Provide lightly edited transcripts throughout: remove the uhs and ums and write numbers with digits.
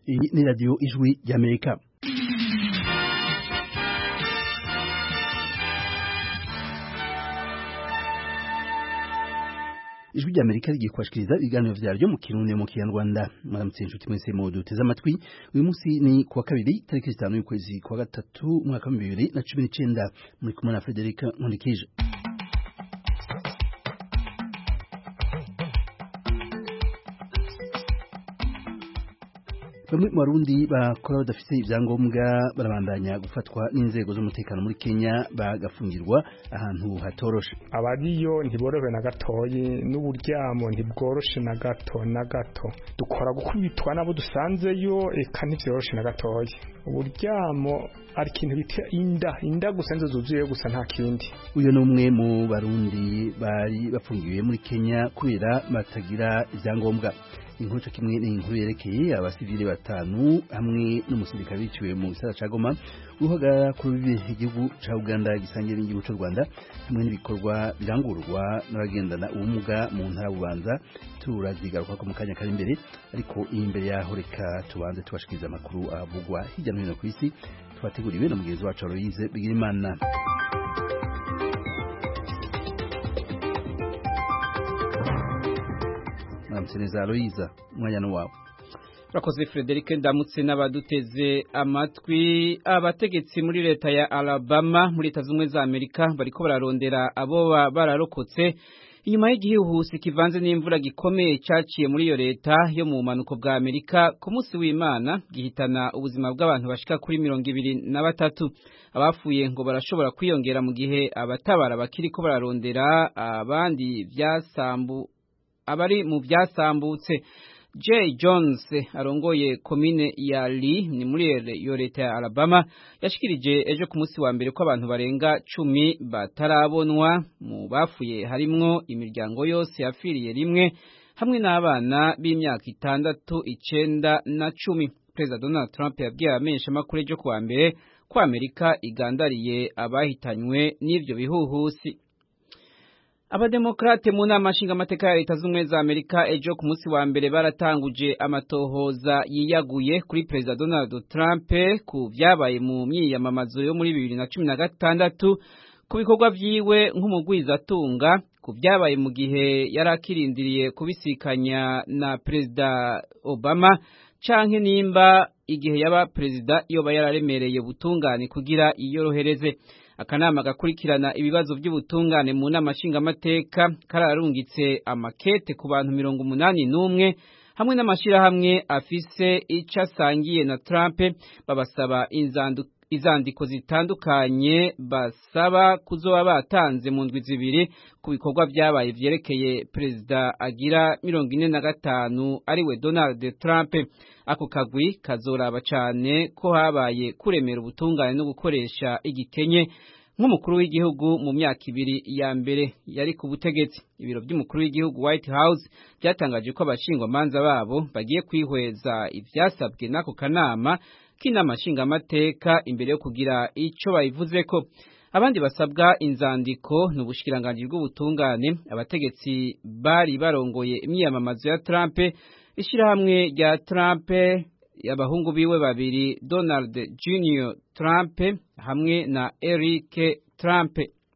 Iyi ni radio Ijwi ry'Amerika. Ijwi ry'Amerika rigiye kubashikiriza ibiganiro vyaryo mu Kirundi mu Kinyarwanda. Mwaramutse inshuti mwese mu duteze amatwi. Uyu munsi ni kuwa kabiri tariki 5 y'ukwezi kwa gatatu mwaka wa 2019 muri kumwe na Frederica Nkundikije. Bamwe mu Barundi bakora badafite ibyangombwa barabandanya gufatwa n'inzego z'umutekano muri Kenya bagafungirwa ahantu hatoroshe. Abariyo ntiborobe na gatoyi n'uburyamo ntibworoshe na gato dukora gukubitwa nabo dusanzeyo eka ntivyoroshe na gatoyi. Uburyamo ari ikintu bita inda gusa nzo zuzuye gusa nta kindi. Uyo ni umwe mu Barundi bari bafungiwe muri Kenya kubera batagira ibyangombwa. Inkuru kimwe n'inkuru yerekeye abasivile batanu hamwe n'umusirikare biciwe mu gisagara ca Goma uhagarara ku igihugu ca Uganda gisangiye n'igihugu c'u Rwanda hamwe n'ibikorwa birangurwa n'abagendana ubumuga mu ntara Bubanza turazigaruka ko mu kanya kari imbere ariko imbere yaho reka tubanze tubashikiriza amakuru avugwa hirya no hino ku isi twateguriwe na mugenzi wacu Aloise Bigirimana. Mseneza Aloise mwanya wawe. Urakoze Frederic ndamutse n'abaduteze amatwi. Abategetsi muri leta ya Alabama muri Leta Zunze za Amerika bariko bararondera abo bararokotse inyuma y'igihuhusi kivanze n'imvura gikomeye cyaciye muri iyo leta yo mu manuko bwa Amerika ku munsi w'Imana gihitana ubuzima bw'abantu bashika kuri 23. Abafuye ngo barashobora kwiyongera mu gihe abatabara bakiriko bararondera abari mu byasambutse. Jay Jones arongoye komine ya Lee ni muri iyo leta ya Alabama yashikirije ejo ku munsi wa mbere ko abantu barenga 10 batarabonwa. Mu bafuye harimwo imiryango yose yafiriye rimwe hamwe n'abana b'imyaka 6, 9 na 10. President Donald Trump yabwiye abamenyesha makuru ejo ku wa mbere ko Amerika igandariye abahitanywe n'ivyo bihuhusi. Abademokrate mu nama nshingamateka ya Leta Zunze za Amerika ejo ku munsi wa mbere baratanguje amatohoza yiyaguye kuri President Donald Trump ku vyabaye mu myiyamamazo yo muri 2016 ku bikorwa vyiwe nk'umugwizatunga, ku vyabaye mu gihe yarakirindiriye kubisikanya na President Obama canke nimba igihe yaba President yoba yararemereye ubutungane kugira iyorohereze. Akanama gakurikirana ibibazo by'ubutungane mu nama nshingamateka kararungitse amakete ku bantu 81 hamwe n'amashirahamwe afise ico asangiye na Trump babasaba izandiko zitandukanye basaba kuzoba batanze mu ndwi zibiri ku bikorwa vyabaye vyerekeye President agira 45 ariwe Donald Trump. Ako kagwi kazoraba cane ko habaye kuremera ubutungane no gukoresha igikenye nk'umukuru w'igihugu mu myaka 2 ya mbere yari ku butegetsi. Ibiro by'umukuru w'igihugu White House byatangaje ko abashingwa manza babo bagiye kwihweza ivyasabwe n'ako kanama k'inama nshingamateka imbere yo kugira ico bayivuzeko. Abandi basabwa inzandiko n'ubushikiranganje bw'ubutungane abategetsi bari barongoye imyiyamamazo ya Trump, ishirahamwe rya Trump y'abahungu biwe babiri Donald Jr. Trump hamwe na Eric Trump.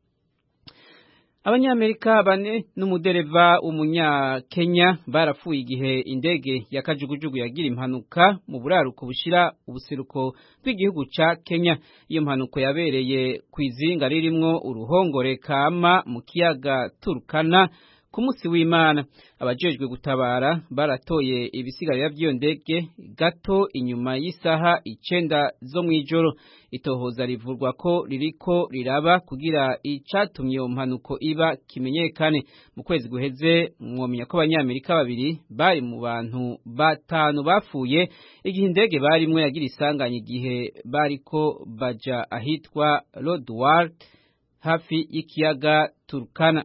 Abanyamerika bane n'umudereva w'umunyakenya barapfuye igihe indege ya kajugujugu yagira impanuka mu buraruko bushira ubuseruko bw'igihugu ca Kenya. Iyo mpanuka yabereye kwizinga ririmwo uruhongore kama mu kiyaga Turkana ku munsi w'Imana. Abajejwe gutabara baratoye ibisigarira by'iyo ndege gato inyuma y'isaha 9 zo mwijoro. Itohoza rivurwa ko ririko riraba kugira icatumye iyo mpanuko iba kimenyekane. Mu kwezi guheze mwomenya ko abanyamerika babiri bari mu bantu 5 bapfuye igihe indege barimwe yagira isanganya igihe bariko baja ahitwa Lodwar hafi y'ikiyaga Turkana.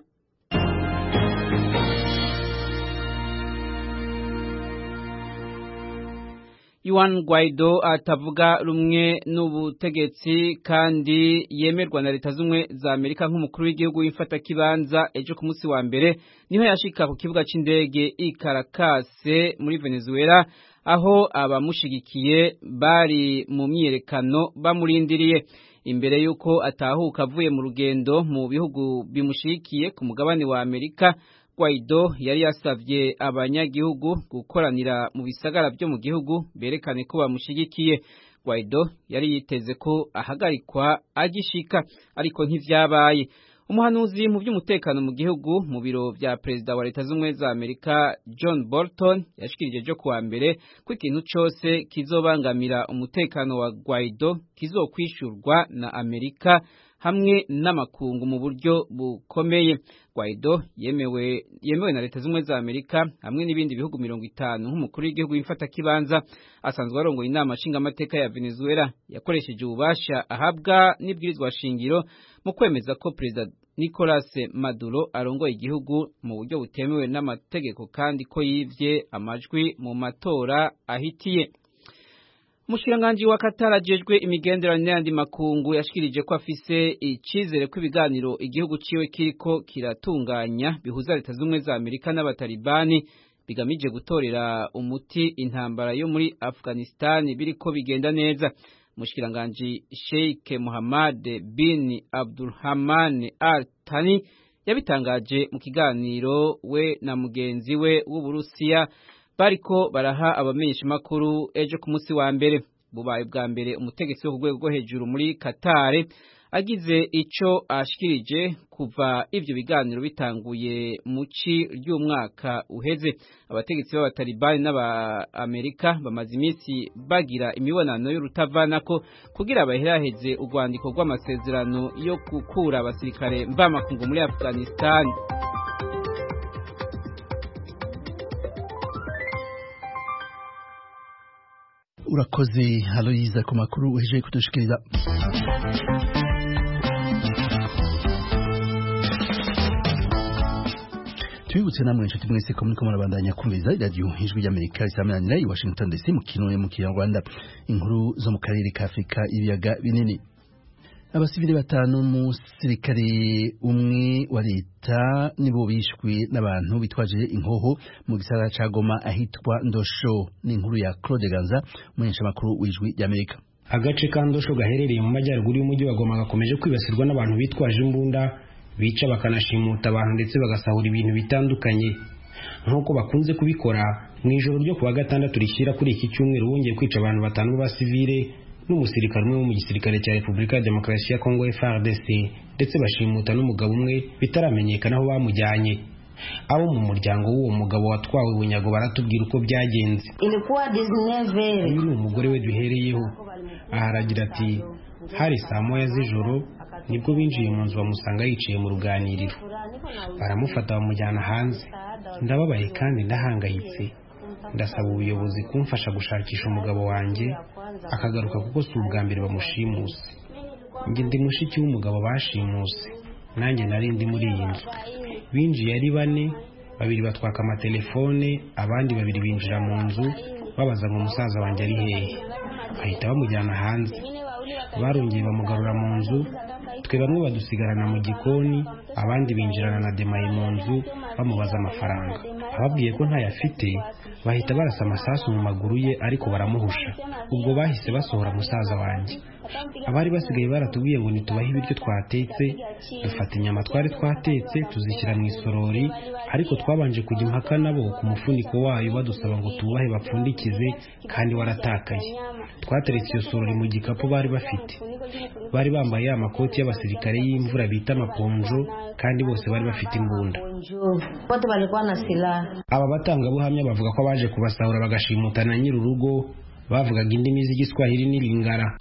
Juan Guaido atavuga rumwe n'ubutegetsi kandi yemerwa na Leta Zunze za Amerika nk'umukuru w'igihugu w'imfata kibanza ejo ku munsi wa mbere niho yashika ku kibuga c'indege i Caracas muri Venezuela aho abamushigikiye bari mu myiyerekano bamurindiriye imbere yuko atahuka avuye mu rugendo mu bihugu bimushigikiye ku mugabane wa Amerika. Guaido yari yasavye abanyagihugu gukoranira mu bisagara byo mu gihugu berekane ko bamushigikiye. Guaido yari yiteze ko ahagarikwa agishika ariko ntivyabaye. Umuhanuzi mu by'umutekano mu gihugu mu biro vya Perezida wa Leta z'Ubumwe za Amerika John Bolton yashikirije jo kuwa mbere ko ikintu cose kizobangamira umutekano wa Guaido kizokwishurwa na Amerika hamwe n'amakungu mu buryo bukomeye. Guaido yemewe na Leta z'Ubumwe za Amerika hamwe n'ibindi bihugu 50 nk'umukuru w'igihugu wifata kibanza asanzwe arongoye inama nshingamateka ya Venezuela yakoresheje ububasha ahabwa n'ibwirizwa shingiro mu kwemeza ko Perezida Nicolas Maduro arongoye igihugu mu buryo butemewe n'amategeko kandi ko yivye amajwi mu matora ahitiye. Umushikiranganji wa Qatar ajejwe imigenderanire n'andi makungu yashikirije ko afise icizere ko ibiganiro igihugu ciwe kiriko kiratunganya bihuza Leta z'Ubumwe za Amerika n'abatalibani bigamije gutorera umuti intambara yo muri Afghanistan biriko bigenda neza. Umushikiranganji Sheikh Mohammed bin Abdulrahman Al Thani yabitangaje mu kiganiro we na mugenzi we w'Uburusiya bariko baraha abamenyesha makuru ejo ku munsi wa mbere. Bubaye bwa mbere umutegetsi wo rwego rwo hejuru muri Qatar agize ico ashikirije kuva ivyo biganiro bitanguye mu ci ry'umwaka uheze. Abategetsi b'abatalibani n'aba Amerika bamaze iminsi bagira imibonano y'urutavanako kugira baheraheze urwandiko rw'amasezerano yo gukura abasirikare mvamakungu muri Afghanistan. Urakoze Aloyiza ku makuru uhejeje kudushikiriza. Twibutse namwe inshuti mwese ko muriko murabandanya kumviriza radio Ijwi ry'Amerika risamanira i Washington DC mu Kirundi mu Kinyarwanda. Inkuru zo mu karere ka Afrika ibiyaga binini. Abasivile batanu mu sirikare umwe wa leta nibo bishwe n'abantu bitwaje inkoho mu gisagara ca Goma ahitwa Ndosho. Ni inkuru ya Claude Ganza umunyesha makuru w'Ijwi ry'Amerika. Agace ka Ndosho gaherereye mu majyaruguru y'umujyi wa Goma gakomeje kwibasirwa n'abantu bitwaje imbunda bica bakanashimuta abantu ndetse bagasahura ibintu bitandukanye nk'uko bakunze kubikora mu ijoro ryo kuwa gatandatu rishyira kuri iki cyumweru bongeye kwica abantu batanu b'abasivile n'umusirikare umwe wo mu gisirikare cya Repubulika ya Demokarasi ya Kongo FARDC ndetse bashimuta n'umugabo umwe bitaramenyekana aho bamujyanye. Abo mu muryango w'uwo mugabo watwawe bunyago baratubwira uko byagenze. Ilikuwa 19 uyu ni umugore we duhereyeho. Aharagira ati hari saa moya z'ijoro nibwo binjiye mu nzu bamusanga yicaye mu ruganiriro baramufata bamujyana hanze. Ndababaye kandi ndahangayitse, ndasaba ubuyobozi kumfasha gushakisha umugabo wanjye akagaruka kuko si ubwa mbere bamushimuse. Njye ndi mushiki w'umugabo bashimuse, nanjye nari ndi muri iyi nzu. Binjiye ari bane, babiri batwaka amatelefone, abandi babiri binjira mu nzu babaza ngo umusaza wanjye ari hehe, bahita bamujyana hanze. Barongeye bamugarura mu nzu, twe bamwe badusigarana mu gikoni, abandi binjirana na demaye mu nzu bamubaza amafaranga. Ababwiye ko ntayafite bahita barasa amasasu mu maguru ye ariko baramuhusha. Ubwo bahise basohora musaza wanjye. Abari basigaye baratubwiye ngo nitubahe ibiryo twatetse, dufata inyama twari twatetse tuzishyira mu isorori, ariko twabanje kujya impaka nabo ku mufuniko wayo badusaba ngo tubahe bapfundikize kandi waratakaye. Twateretse iyo sorori mu gikapu bari bafite. Bari bambaye amakoti y'abasirikare y'imvura bita amaponjo kandi bose bari bafite imbunda. Aba batangabuhamya bavuga ko baje kubasahura bagashimutana nyir'urugo bavugaga indimi z'igiswahili n'ilingara.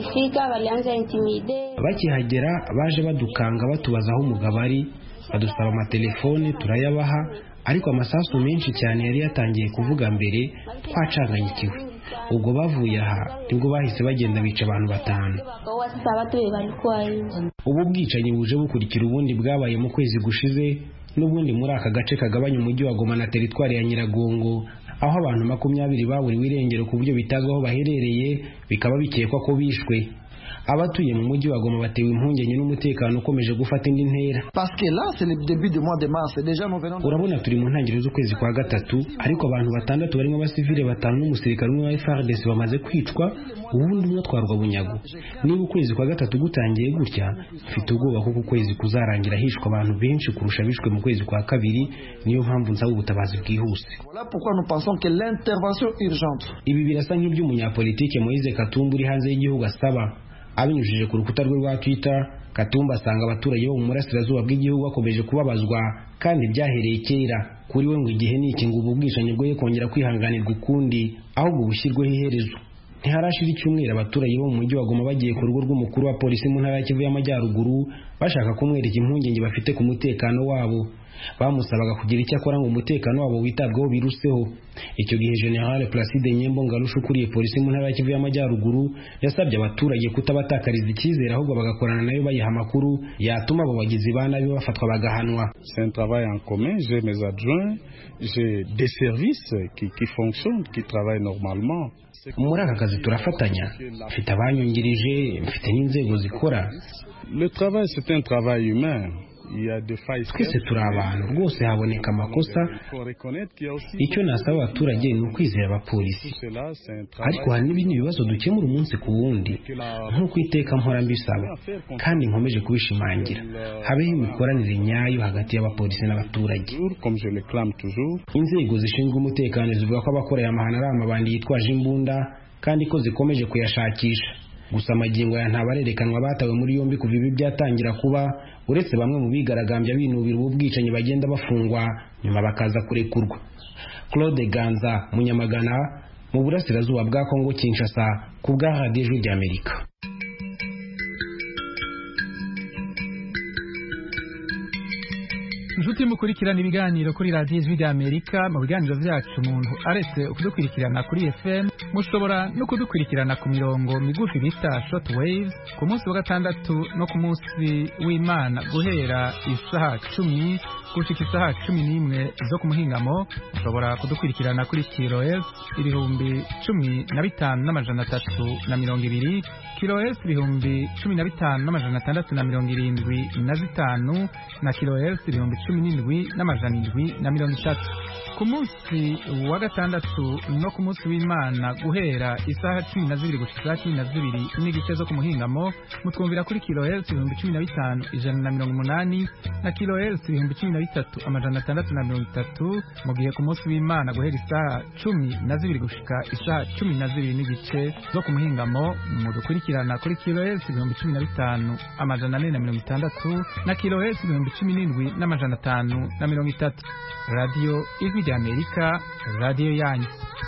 Bakihagera baje badukanga batubaza aho umugabo ari, badusaba amatelefone turayabaha, ariko amasasu menshi cyane yari yatangiye kuvuga mbere twacanganyikiwe. Ubwo bavuye aha nibwo bahise bagenda bica abantu batanu. Ubu bwicanyi buje bukurikira ubundi bwabaye mu kwezi gushize n'ubundi muri aka gace kagabanya umujyi wa Goma na teritwari ya Nyiragongo, aho abantu 20 baburiwe irengero ku buryo bitazwaho baherereye, bikaba bikekwa ko bishwe. abatuye mu mujyi wa Goma batewe impungenge n'umutekano ukomeje gufata indi ntera. Urabona turi mu ntangiriro z'ukwezi kwa gatatu, ariko abantu 6 barimo abasivile 5 n'umusirikare umwe wa FARDC bamaze kwicwa, ubundi umwe atwarwa bunyago. Niba ukwezi kwa gatatu gutangiye gutya, mfite ubwoba ko ukwezi kuzarangira hishwa abantu benshi kurusha bishwe mu kwezi kwa kabiri. Niyo mpamvu nsaba ubutabazi bwihuse. Ibi birasa nk'iby'umunyapolitike Moise Katumbi uri hanze y'igihugu asaba. Abinyujije ku rukuta rwe rwa Twitter, Katumbi asanga abaturage bo mu burasirazuba bw'igihugu bakomeje kubabazwa kandi byahereye kera. Kuri we ngo igihe ni iki ngo ubu bwishanyi bwo kongera kwihanganirwa ukundi, ahubwo bushyirweho iherezo. Ntiharashira icyumweru abaturage bo mu mujyi wa Goma bagiye ku rugo rw'umukuru wa polisi mu ntara ya Kivu y'Amajyaruguru bashaka kumwereka impungenge bafite ku mutekano wabo. Bamusabaga kugira icyo akora ngo umutekano wabo witabweho biruseho. Icyo gihe General Placide Nyembo Ngarusha ukuriye polisi mu ntara ya Kivu y'Amajyaruguru yasabye abaturage kutabatakariza icyizere, ahubwo bagakorana nayo bayiha amakuru yatuma abo bagizi ba nabi bafatwa bagahanwa. C'est un travail en commun, j'ai mes adjoints, j'ai des services qui fonctionnent, qui travaillent normalement. Muri aka kazi turafatanya, mfite abanyungirije, mfite n'inzego zikora. Le travail c'est un travail humain. Twese turi abantu, rwose haboneka amakosa. Icyo nasaba abaturage ni ukwizera abapolisi, ariko hari n'ibindi bibazo dukemura umunsi ku wundi nk'uko iteka mpora mbisaba, kandi nkomeje kubishimangira. Habeho imikoranire nyayo hagati y'abapolisi n'abaturage. Inzego zishinzwe umutekano zivuga ko abakorera amahano ari amabandi yitwaje imbunda kandi ko zikomeje kuyashakisha. Gusa amagingo aya ntabarerekanwa batawe muri yombi kuva ibi byatangira kuba, uretse bamwe mu bigaragambya binubira ubu bwicanyi bagenda bafungwa nyuma bakaza kurekurwa. Claude Ganza, Munyamagana, mu burasirazuba bwa Kongo Kinshasa, ku bwa Radio Ijwi ry'Amerika. Inshuti mukurikirana ibiganiro kuri Radio Ijwi ry'Amerika. Mu biganiro byacu umuntu aretse kudukurikirana kuri FM, mushobora no kudukurikirana ku mirongo migufi bita short waves ku munsi wa gatandatu no ku munsi w'Imana guhera isaha 10 gushika isaha 11 zo ku muhingamo. Mushobora kudukurikirana kuri kilohertz 15,320, kilohertz 15,675 na kilohertz 17,730. Ku munsi wa gatandatu no ku munsi w'Imana guhera isaha 12 gushika 12 n'igice zo ku muhingamo, mutwumvira kuri kilohertz 15,180 na kilohertz 13,630. mu gihe ku munsi w'Imana guhera isaha 12 gushika isaha 12 n'igice zo ku muhingamo, mudukurikirana kuri kilohertz 15,460 na kilohertz 17,530. Radio Ijwi ry'Amerika, radio yanyu.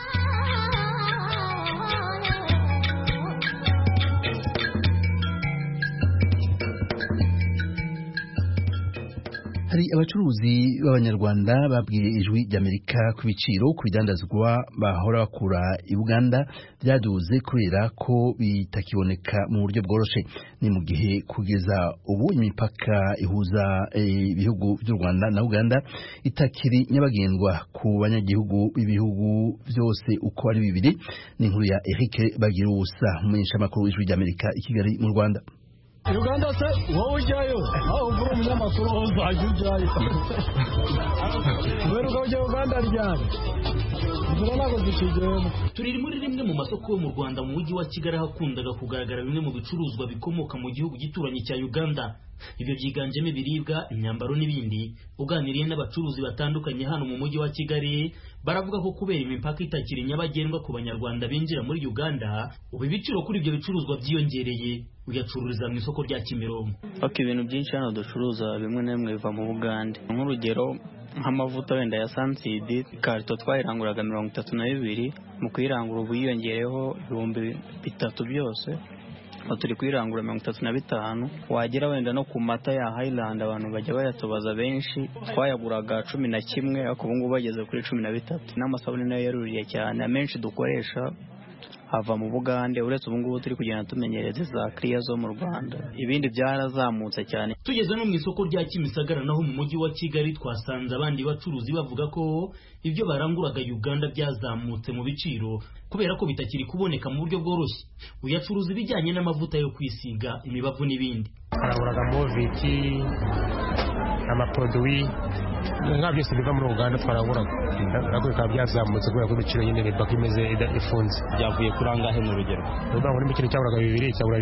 Hari abacuruzi b'Abanyarwanda babwiye Ijwi ry'Amerika ku biciro ku bidandazwa bahora bakura i Uganda byaduze kubera ko bitakiboneka mu buryo bworoshe. Ni mu gihe kugeza ubu imipaka ihuza ibihugu by'u Rwanda na Uganda itakiri nyabagendwa ku banyagihugu b'ibihugu byose uko ari bibiri. Ni inkuru ya Eric Bagirusa, umumenyeshamakuru w'Ijwi ry'Amerika i Kigali mu Rwanda. Uganda se wowe ujyayo aho uvura umunyamakuru aho uzajya ujyayo kubera ko ujya Uganda ryari turi muri rimwe mu masoko yo mu Rwanda mu mujyi wa Kigali hakundaga kugaragara bimwe mu bicuruzwa bikomoka mu gihugu gituranyi cya Uganda. Ibyo byiganjemo ibiribwa, imyambaro n'ibindi. Uganiriye n'abacuruzi batandukanye hano mu mujyi wa Kigali baravuga ko kubera imipaka itakiri nyabagendwa ku banyarwanda binjira muri Uganda, ubu ibiciro kuri ibyo bicuruzwa byiyongereye. Uyacururiza mu isoko rya Kimironko. Ibintu byinshi hano ducuruza bimwe na bimwe biva mu Bugande. Nk'urugero nk'amavuta wenda ya Sansidi, karito twayiranguraga 32, mu kuyirangura ubu yiyongereyeho 3,000 byose. Turi kuyirangura 35. Wagera wenda no ku mata ya Highland abantu bajya bayatobaza benshi, twayaguraga 11 ariko ubu ngubu bageze kuri 13. N'amasabune nayo yaruriye cyane, amenshi dukoresha ava mu Bugande, uretse ubu ngubu turi kugenda tumenyereza za Clear zo mu Rwanda. Ibindi byarazamutse cyane. Tugeze no mu isoko rya Kimisagara naho mu mujyi wa Kigali twasanze abandi bacuruzi bavuga ko ibyo baranguraga Uganda byazamutse mu biciro kubera ko bitakiri kuboneka mu buryo bworoshye. Uyacuruza ibijyanye n'amavuta yo kwisiga, imibavu n'ibindi. Araburaga moviti, amaproduwi nka byose biva muri Uganda twaraguraga, ariko bikaba byazamutse kubera ko ibiciro nyine imipaka imeze ifunze. Byavuye kuri angahe mu rugero? Uvuga ngo n'imikino cyaguraga 2 cyagura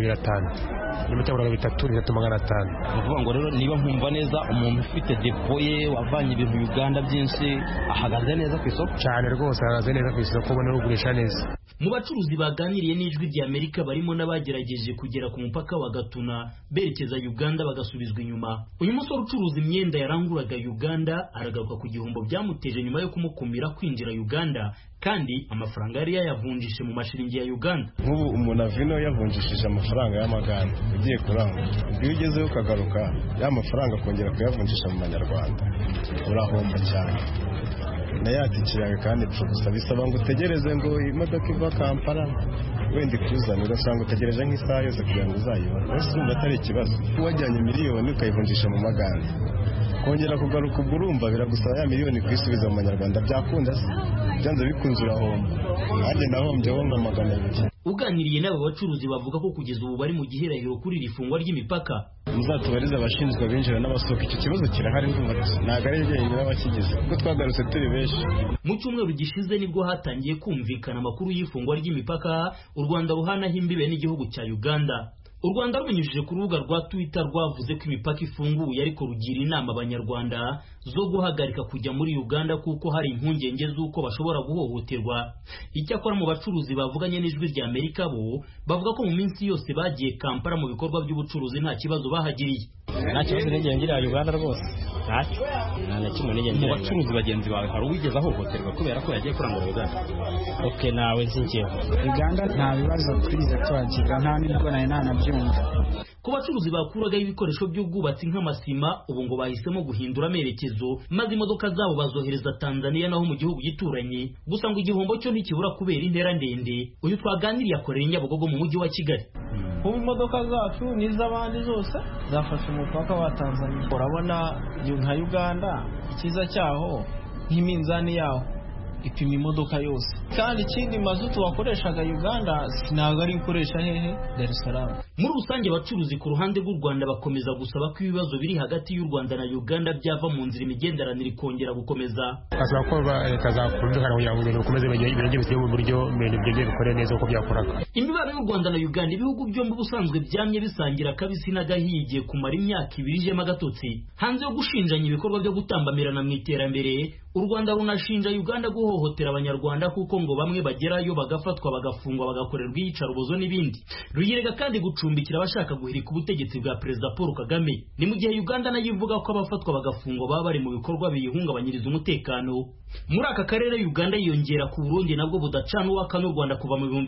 500, niba cyaguraga 3 3,500. Uvuga ngo rero niba nkumva neza umuntu ufite depo ye wavanye ibintu Uganda byinshi ahagaze neza ku isoko cyane, rwose ahagaze neza ku isoko, ubona ugurisha neza. Mu bacuruzi baganiriye n'Ijwi ry'Amerika barimo n'abagerageje kugera ku mupaka wa Gatuna berekeza Uganda bagasubizwa inyuma. Uyu musore ucuruza imyenda yaranguraga Uganda aragaruka ku gihombo byamuteje nyuma yo kumukumira kwinjira Uganda, kandi amafaranga yari yayavunjishe mu mashiringi ya Uganda. Nk'ubu umuntu avino yavunjishije amafaranga y'amaganda ugiye kurangura, iyo ugezeho ukagaruka ya mafaranga kongera kuyavunjisha mu manyarwanda urahomba cyane. Nayatikiraga kandi gusa bisaba ngo utegereze ngo imodoka iva Kampala wenda ikuzana, ugasanga utegereje nk'isaha yose kugira ngo uzayibone. Wese urumva atari ikibazo. Wajyanye miliyoni ukayivunjisha mu maganda, kongera kugaruka ubwo urumva biragusaba ya miliyoni kwisubiza mu manyarwanda. Byakunda se? Byanze bikunze urahomba. Nanjye nahombyeho nka 200. Uganiriye n'aba bacuruzi bavuga ko kugeza ubu bari mu gihirahiro kuri iri fungwa ry'imipaka. Muzatubariza abashinzwe abinjira n'abasohoka, icyo kibazo kirahari, ndumva ntabwo ari jyenyine n'abakigize kuko twagarutse turi benshi. Mu cyumweru gishize nibwo hatangiye kumvikana amakuru y'ifungwa ry'imipaka u Rwanda ruhanaho imbibe n'igihugu cya Uganda. U Rwanda rubinyujije ku rubuga rwa Twitter rwavuze ko imipaka ifunguye, ariko rugira inama abanyarwanda zo guhagarika kujya muri Uganda kuko hari impungenge z'uko bashobora guhohoterwa. Icyakora mu bacuruzi bavuganye n'Ijwi ry'Amerika bo bavuga ko mu minsi yose bagiye Kampala mu bikorwa by'ubucuruzi nta kibazo bahagiriye. Nta kibazo nigeze ngira Uganda rwose, ntacyo nta kimwe nigeze ngira. Mu bacuruzi bagenzi bawe hari uwigeze ahohoterwa kubera ko yagiye kurangura Uganda? Okay, nawe nsinkiyeho Uganda nta bibazo twize tuhagira, nta nibwo nari nanabyumva. Ku bacuruzi bakuragaho ibikoresho by'ubwubatsi nk'amasima ubu ngo bahisemo guhindura amerekezo, maze imodoka zabo bazohereza Tanzania naho mu gihugu gituranye. Gusa ngo igihombo cyo ntikibura kubera intera ndende. Uyu twaganiriye akorera i Nyabugogo mu mujyi wa Kigali. Ubu imodoka zacu n'iz'abandi zose zafashe umupaka wa Tanzania. Urabona nka Uganda ikiza cyaho nk'iminzani yaho ipima imodoka yose, kandi ikindi mazutu wakoreshaga Uganda sinaga ari ikoresha hehe Dar es Salaam. Muri rusange abacuruzi ku ruhande rw'u Rwanda bakomeza gusaba ko ibibazo biri hagati y'u Rwanda na Uganda byava mu nzira imigenderanire ikongera gukomeza. Asaba ko kazakumvikana kugira ngo ibintu bikomeze bigende mu buryo ibintu bikore neza uko byakoraga. Imibano y'u Rwanda na Uganda, ibihugu byombi ubusanzwe byamye bisangira kabisi n'agahiye kumara imyaka 2 ijemo agatotsi. Hanze yo gushinjanya ibikorwa byo gutambamirana mu iterambere, u Rwanda runashinja Uganda guhohotera abanyarwanda kuko ngo bamwe bagerayo bagafatwa bagafungwa bagakorerwa iyicarubozo n'ibindi. Ruyirega kandi gucumbikira abashaka guhirika ubutegetsi bwa Perezida Paul Kagame. Ni mu gihe Uganda nayo ivuga ko abafatwa bagafungwa baba bari mu bikorwa biyihungabanyiriza umutekano. Muri aka karere Uganda yiyongera ku Burundi nabwo budacana uwaka n'u Rwanda kuva mu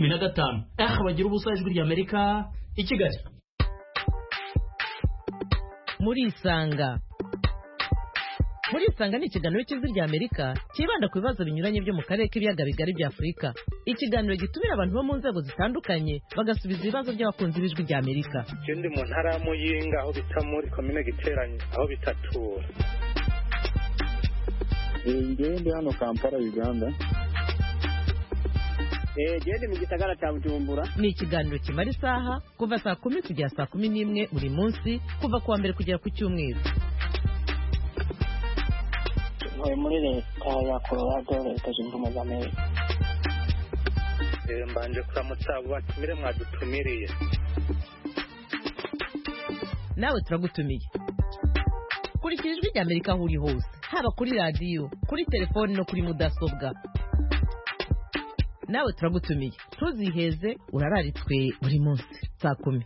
2015. Bagira ubusa Ijwi ry'Amerika i Kigali. Muri Isanga ni ikiganiro cy'Ijwi ry'Amerika kibanda ku bibazo binyuranye byo mu karere k'ibiyaga bigari bya Afurika. Ikiganiro gitumira abantu bo mu nzego zitandukanye bagasubiza ibibazo by'abakunzi b'Ijwi ry'Amerika. Ndi mu ntara ya Muyinga aho bita muri komine Giteranye aho bitatura. Ndi hano Kampala Uganda. Ndi mu gisagara cya Bujumbura. Ni ikiganiro kimara isaha kuva saa 10 kugera saa 11 buri munsi kuva kuwa mbere kugera ku cyumweru. Muri leta ya Colorado, Leta Zunze Ubumwe za Amerika. Mbanje kuramutsa batumire mwadutumiriye. Nawe turagutumiye. Kurikira Ijwi ry'Amerika aho uri hose, haba kuri radio, kuri telefone no kuri mudasobwa. Nawe turagutumiye. Tuziheze urararitswe buri munsi saa 10.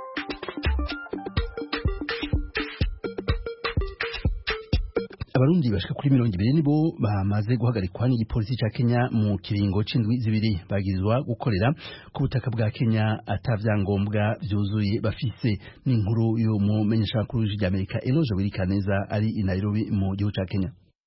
Abarundi bashika kuri 200 nibo bamaze guhagarikwa n'igipolisi ca Kenya mu kiringo c'indwi zibiri bagizwa gukorera ku butaka bwa Kenya atavyangombwa vyuzuye bafise. N'inkuru yo mu menyesha kuri ry'Amerika Enojo Birikaneza ari i Nairobi mu gihugu ca Kenya.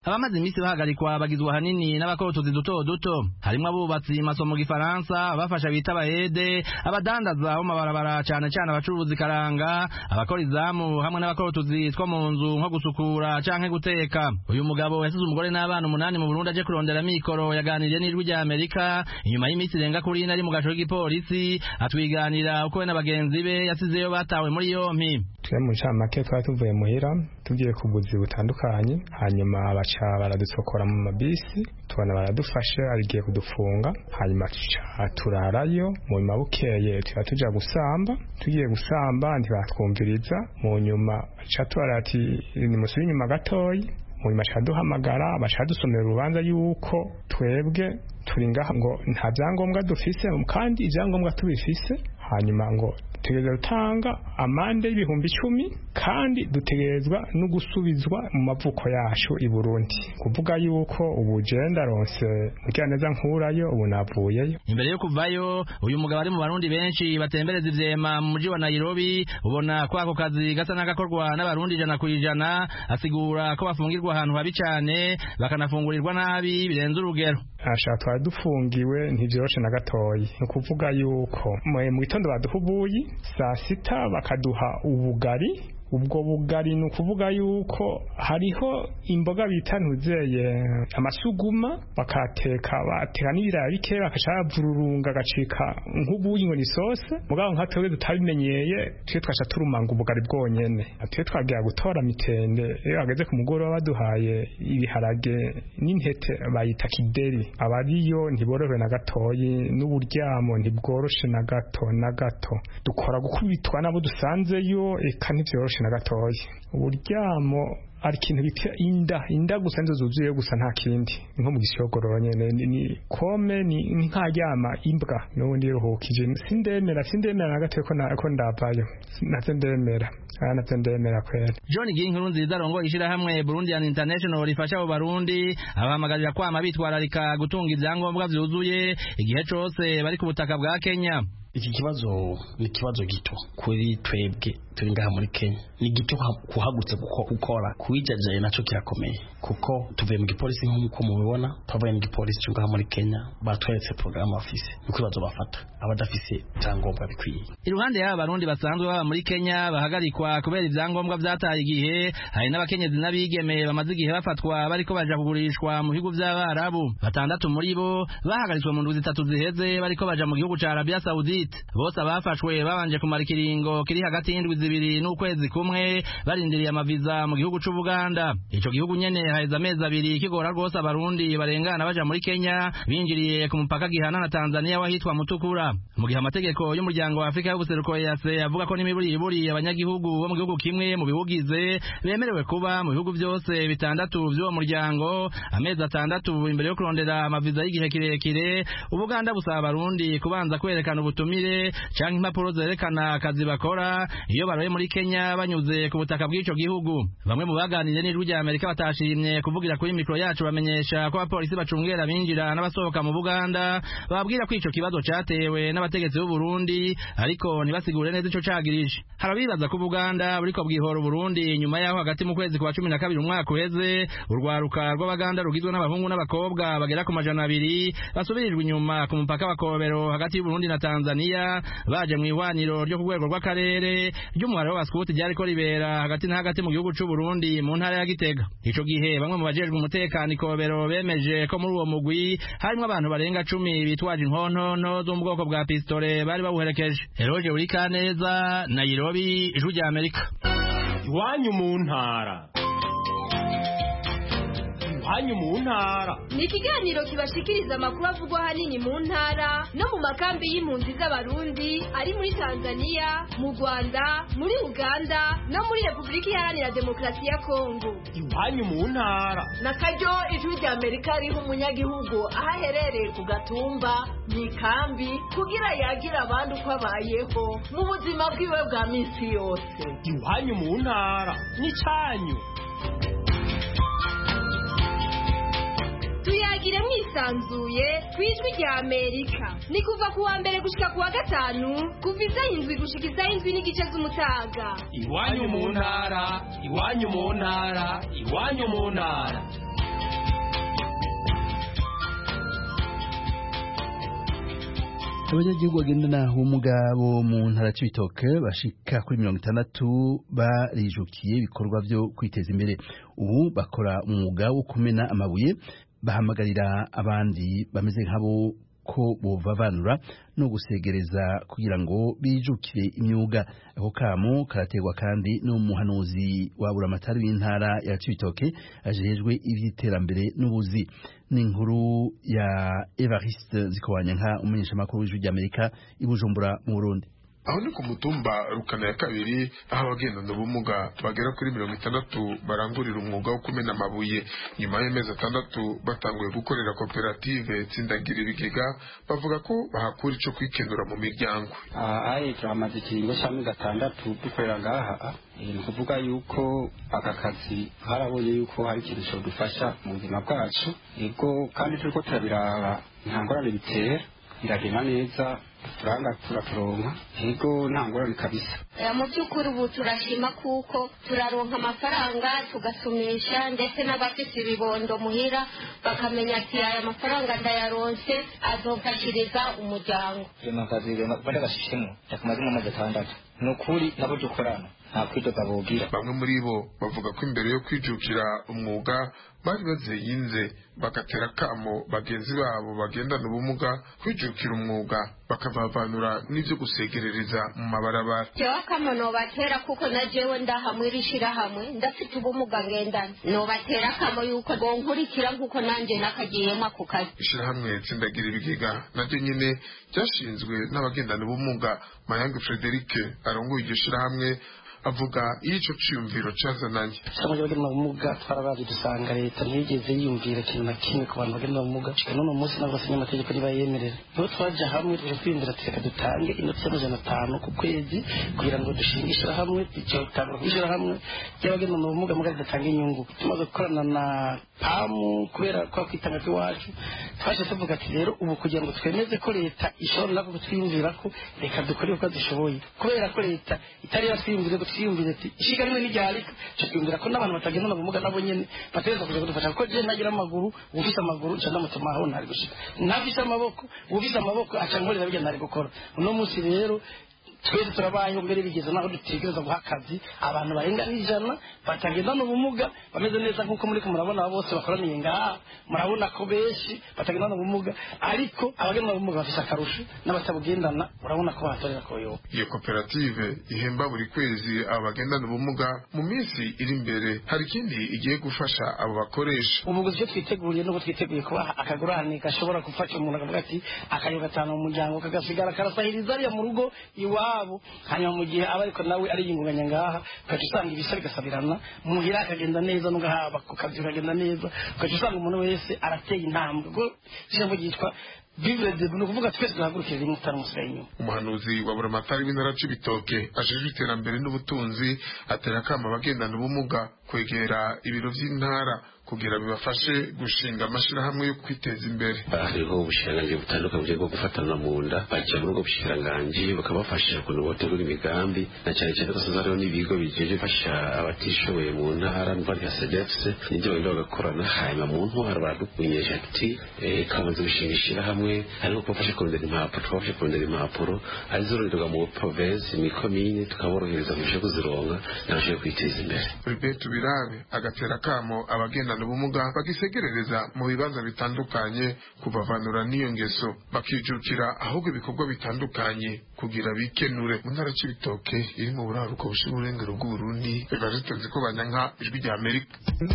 abamaze iminsi bahagarikwa bagizwe ahanini n'abakora utuzi duto duto harimwo abubatsi masomo mu gifaransa abafasha bita abayede abadandaza bo mabarabara cyane cyane abacuruzi karanga abakora izamu hamwe n'abakora utuzi two mu nzu nko gusukura canke guteka uyu mugabo yasize umugore n'abana 8 mu Burundi aje kurondera mikoro yaganiriye n'ijwi rya Amerika inyuma y'iminsi irenga kuri ine ari mu gasho k'igipolisi atwiganira uko we n'abagenzi be yasizeyo batawe muri yompi twe mu ncamake twari tuvuye muhira tugiye ku buzi butandukanye hanyuma baca baradusokora mu mabisi tubona baradufashe arigiye kudufunga hanyuma turarayo mu nyuma bukeye tuja gusamba tugiye gusamba ntibatwumviriza mu nyuma baca turati ni musuri inyuma gatoyi mu nyuma baca duhamagara baca dusomera urubanza yuko twebwe turi ngaha ngo nta byangombwa dufise kandi ibyangombwa tubifise hanyuma ngo dutegerezwa gutanga amande y'ibihumbi 10 kandi dutegerezwa no gusubizwa mu mavuko yacu i Burundi kuvuga yuko ubu genda ronse mugiraneza nkurayo ubu navuyeyo imbere yo kuvayo uyu mugabo ari mu Barundi benshi batembereza ivyema mu muji wa Nairobi ubona kwako kazi gasa n'agakorwa n'abarundi 100% asigura ko bafungirwa ahantu habi cyane bakanafungurirwa nabi birenze urugero ashaka twadufungiwe ntivyoroshe na gatoyi no kuvuga yuko mu gitondo baduhubuyi saa 6 bakaduha ubugari ubwo bugari ni ukuvuga yuko hariho imboga bita ntuzeye amasuguma bakateka bateka n'ibiraya bike bakacavururunga gacika nk'ubuyi ngo ni sauce mugabo nka twebwe tutabimenyeye twe twasha turumanga ubugari bwonyene twe twagiye gutora mitende iyo ageze ku mugoroba baduhaye ibiharage n'intete bayita kideri abariyo ntiborohewe na gatoyi n'uburyamo ntibworoshe na gato dukora gukubitwa nabo dusanzeyo eka ntivyoroshe na gatoyi uburyamo ari kintu bita inda gusa nzo zuzuye gusa nta kindi nko mu gisogoro nyene ni kome ni nkaryama imbwa n'ubundi ruhukije sindemera na gatoyi ko ndavayo natendemera kwera John Ginkuru nziza rongo ishira hamwe Burundian International rifasha abo Barundi abahamagarira kwama bitwararika gutunga ivyangombwa vyuzuye igihe cose bari ku butaka bwa Kenya. Iki kibazo ni kibazo gito kuri twebwe turi ngaha muri Kenya ni gito kuhagutse gukora kuwijajaye naco kirakomeye kuko tuvuye mu gipolisi nk'uko mubibona tuvuye mu gipolisi cyo ngaha muri Kenya batweretse program office nuko bazo bafata abadafise ibyangombwa bikwiye iruhande y'aba Barundi basanzwe baba muri Kenya bahagarikwa kubera ibyangombwa byataye igihe hari n'abakenyezi n'abigeme bamaze igihe bafatwa bariko baja kugurishwa mu bihugu by'Abarabu 6 muri bo bahagaritswe mu ndwi 3 ziheze bariko baja mu gihugu ca Arabia Saudite bose abafashwe babanje kumara ikiringo kiri hagati y'indwi 2 n'ukwezi kumwe barindiriye amaviza mu gihugu c'u Buganda ico gihugu nyene haheze amezi 2 kigora rwose abarundi barengana baja muri Kenya binjiriye ku mupaka gihana na Tanzania wahitwa Mutukura mu gihe amategeko y'umuryango wa Afrika y'ubuseruko EAC avuga ko n'imiburiburi abanyagihugu bo mu gihugu kimwe mu bihugize bemerewe kuba mu bihugu byose 6 by'uwo muryango amezi 6 imbere yo kurondera amaviza y'igihe kirekire Ubuganda busaba abarundi kubanza kwerekana ubutumire canke impapuro zerekana akazi bakora iyo baroye muri Kenya banyuze ku butaka bw'ico gihugu bamwe mu baganiriye n'ijwi rya Amerika batashimye kuvugira kuri mikro yacu bamenyesha ko abapolisi bacungera binjira n'abasohoka mu Buganda bababwira ko ico kibazo catewe n'abategetsi b'u Burundi ariko ntibasigure neza ico cagirije harabibaza ko Buganda buriko bwihora Burundi nyuma yaho hagati mu kwezi kwa 12 umwaka uheze urwaruka rw'Abaganda rugizwe n'abahungu n'abakobwa bagera ku 200 basubirijwe inyuma ku mupaka wa Kobero hagati y'u Burundi na Tanzania baje mu ihwaniro ryo ku rwego rw'akarere ry'umuharo w'abaskuti ryariko ribera hagati na hagati mu gihugu c'u Burundi mu ntara ya Gitega ico gihe bamwe mu bajejwe umutekano Ikobero bemeje ko muri uwo mugwi harimo abantu barenga 10 bitwaje inkontonto zo mu bwoko bwa pistole bari bawuherekeje Eroje Urikaneza Nairobi ijwi rya Amerika iwanyu mu ntara hanyu mu ntara ni ikiganiro kibashikiriza amakuru avugwa hanini mu ntara no mu makambi y'impunzi z'abarundi ari muri Tanzania mu Rwanda muri Uganda no muri Republika Iharanira Demokarasi ya Kongo iwanyu mu ntara nakaryo ijwi rya Amerika riho umunyagihugu aho aherereye ku gatumba mu ikambi kugira yagira abandi uko abayeho mu buzima bwiwe bwa misi yose iwanyu mu ntara ni canyu tuyagire mwisanzuye kwijwi rya Amerika ni kuva ku wa mbere gushika ku wa gatanu kuva 7 gushika 7:30 z'umutaga iwanyu mu ntara iwanyu mu ntara iwanyu mu ntara abanyagihugu bagendana ubumuga bo mu ntara y'Ibitoke bashika kuri 60 barijukiye ibikorwa byo kwiteza imbere. Ubu bakora umwuga wo kumena amabuye, bahamagarira abandi bameze nk'abo ko bovavanura no gusegereza kugira ngo bijukire imyuga. Ako kamo karategwa kandi n'umuhanuzi wa buramatari w'intara ya Cibitoke ajejwe ivy'iterambere n'ubuzi. N'inkuru ya Evariste Zikowanyanka, umumenyeshamakuru w'Ijwi ry'Amerika i Bujumbura mu Burundi. Aho ni ku mutumba Rukana ya kabiri, aho abagendana ubumuga bagera kuri 60 barangurira umwuga wo kumena amabuye. Nyuma y'amezi 6 batanguye gukorera koperative Tsindagira Ibigega, bavuga ko bahakura ico kwikenura mu miryango. Ayi turamaze ikiringo cy'amezi 6 dukorera ngaha. Ni kuvuga yuko aka kazi harabonye yuko hari ikintu cyo dufasha mu buzima bwacu, yego kandi turiko turabiraba nta ngorane bitera, iragenda neza, turanga turaturonka, yego nta ngorane kabisa. Mu by'ukuri ubu turashima kuko turaronka amafaranga tugasomesha, ndetse n'abafite ibibondo muhira bakamenya ati aya mafaranga ndayaronse azofashiriza umuryango. Akazi bari bashishemo yakamaze mu mezi 6 nukuri nabo dukorana nta kwidoga bogira. Bamwe muri bo bavuga ko imbere yo kwijukira umwuga bari bazeyinze, bagatera kamo bagenzi babo bagendana ubumuga kwijukira umwuga bakabavanura n'ivyo gusegerereza mu mabarabara. Jewe kamo nobatera kuko na jewe ndahamwirishira hamwe ndafite ubumuga ngendana, nobatera kamo yuko bonkurikira nkuko nanje nakagiyemo ku kazi. Ishirahamwe Tsindagira Ibigega naryo nyene ryashinzwe n'abagendana ubumuga. Mayange Frederic arongoye iryo shirahamwe avuga ico cyumviro cazananye. Cyangwa bagenda ubumuga twarabaje dusanga leta ntiyigeze yiyumvira ikintu na kimwe ku bantu bagenda ubumuga. None umunsi nabwo sinye amategeko niba yemerera. Niho twaje hamwe tuje kwindira tweka dutange inoti y'amajana ku kwezi kugira ngo dushingishe hamwe icyo tanga kwishyira hamwe y'abagenda ubumuga mugaze datanga inyungu. Tumaze gukorana na PAMU kubera kwa kwitanga iwacu, twaje tuvuga ati rero ubu kugira ngo twemeze ko leta ishobora nako kutwiyumvira ko reka dukore uko dushoboye, kubera ko leta itari yatwiyumvira yumvira ati ishiga rimwe n'iryarika cyumvira ko n'abantu batagenda ubumuga nabo nyene bateza kuja kudufasha ko je nagira amaguru, ufise amaguru cyangwa mutuma aho ntari gushika, ntafise amaboko ufise amaboko acankorera bijya ntari gukora. Uno munsi rero twese turabayeho mbere bigeze naho dutegereza guha akazi abantu barenga 100 batagendana ubumuga bameze neza nkuko muri ko murabona bose bakoraniye ngaha, murabona ko benshi batagendana ubumuga, ariko abagendana ubumuga bafise akarusho n'abatabugendana urabona ko batorera koyo. Iyo koperative ihemba buri kwezi abagendana ubumuga. Mu minsi iri imbere hari ikindi igiye gufasha abo bakoresha. Ubuguzi cyo twiteguriye no twiteguye kuba akagurane gashobora gufasha umuntu akavuga ati akayo gatanu mu muryango kagasigara karasahiriza ari mu rugo iwabo, hanyuma mu gihe aba ariko nawe ari yingunganya ngaha ukacusanga ibisa bigasabirana muhira akagenda neza n'ugahaba ku kazi kagenda neza, ukacusanga umuntu wese arateye intambwe ngo ijambo ryitwa Bible de no kuvuga twese duhagurukira rimwe taramusenyo. Umuhanuzi wa buramatari w'intara y'Ibitoke ajejwe iterambere n'ubutunzi atera kama abagendana ubumuga kwegera ibiro vy'intara kugira bibafashe gushinga amashirahamwe yo kwiteza imbere. Hariho ubushiranganje butandukanye bwo gufatana mu nda, baje muri ubwo bushiranganje bakabafasha kuntu botegura imigambi, na cyane cyane basazariho n'ibigo bijeje fasha abatishoboye mu ntara n'bari hasedefse n'ibyo bindi bagakorana. Hanyuma mu ntwara baradukunyesha ati kamaze gushingishira hamwe, ariko kubafasha kurondera impapuro, twafashe kurondera impapuro azoroherwa mu province imikomine tukaborohereza mu cyo kuzironka n'abashe kwiteza imbere. Albert Birabe agatera kamo abagenda ubumuga bagisegerereza mu bibanza bitandukanye kubavanura n'iyo ngeso, bakijukira ahubwo ibikorwa bitandukanye kugira bikenure. Mu ntara y'Ibitoke iri mu buraruko bushira urengero bw'Uburundi, Evariste Zikowanyanka, Ijwi ry'Amerika.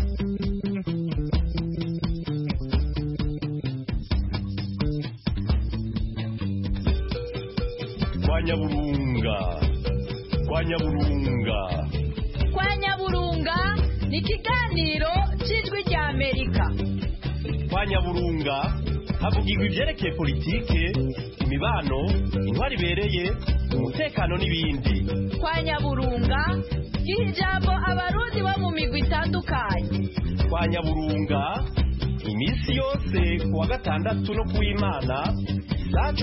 Kwa Nyaburunga ni ikiganiro cy'Ijwi ry'Amerika. Kwa Nyaburunga havugirwa ivyerekeye politike, imibano, intwari ibereye, umutekano n'ibindi. Kwa Nyaburunga giha ijambo abarundi bo mu migwi itandukanye. Kwa Nyaburunga iminsi yose kuwa gatandatu no kuw'Imana saa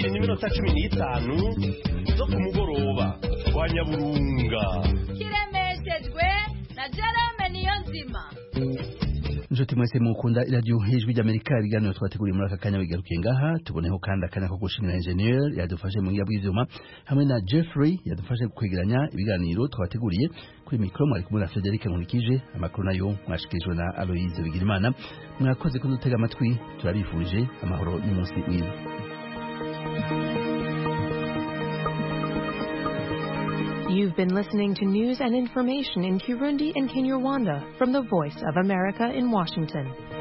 12:15 zo ku mugoroba. Kwa Nyaburunga kiremeshejwe na Jerome Niyonzima. Nshuti mwese mukunda iradiyo ijwi ry'Amerika ibiganiro twateguriye muri aka kanya bigarukiye ngaha tuboneho kandi akanya ko gushimira engineer yadufashe mu bw'ivyuma hamwe na Jeffrey yadufashe kwegeranya ibiganiro twateguriye kuri mikro mwari kumwe na Frederic Nkurikije amakuru nayo mwashikirijwe na Aloise Bigirimana mwakoze kudutega amatwi turabifurije amahoro n'umunsi mwiza. You've been listening to news and information in Kirundi and Kinyarwanda from the Voice of America in Washington.